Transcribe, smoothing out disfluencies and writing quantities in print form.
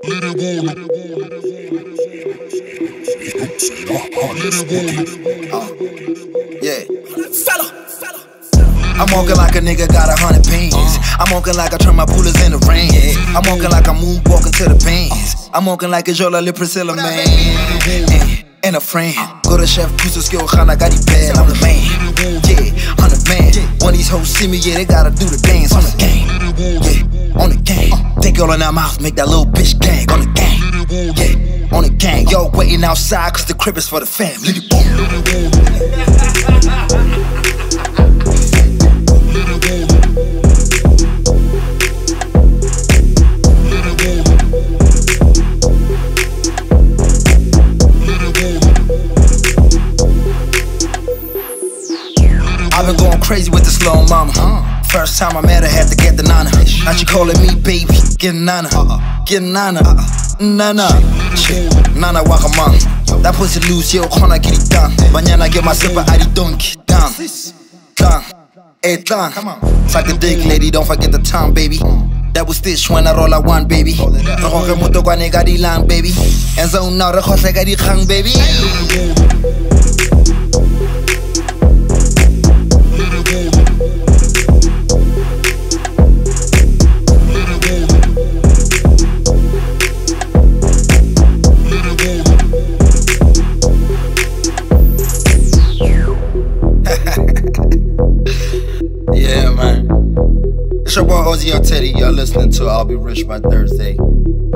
Yeah. I'm walking like a nigga got 100 beans. I'm walking like I turn my bullets in the rain. I'm walking like I'm moonwalking to the beans. I'm walking like a Jola Lip Priscilla, man. And a friend. Go to Chef Puso Skill Khana, got it bad. I'm the man. Yeah, I'm the man. When these hoes see me, yeah, they gotta do the dance on the game. Yeah, on the gang. Take all in our mouth, make that little bitch gang on the gang. Yeah, on the gang. Yo, waiting outside, cause the crib is for the family. I've been going crazy with this little mama. First time I met her, had to get the nana. Now she calling me baby, get nana, get nana, nana. Nana waka man. That pussy loose, yo, corner get it down. Mañana get my zipper, I donkey down. Down, hey down. Suck the dick, lady, don't forget the time, baby. That was Stitch when I roll I want, baby. Roge moto kwa nega di lang, baby. En zo nou, de god lega di gang, baby. Yeah, man. It's your boy Ozzy Teddy. Y'all listening to I'll Be Rich by Thursday.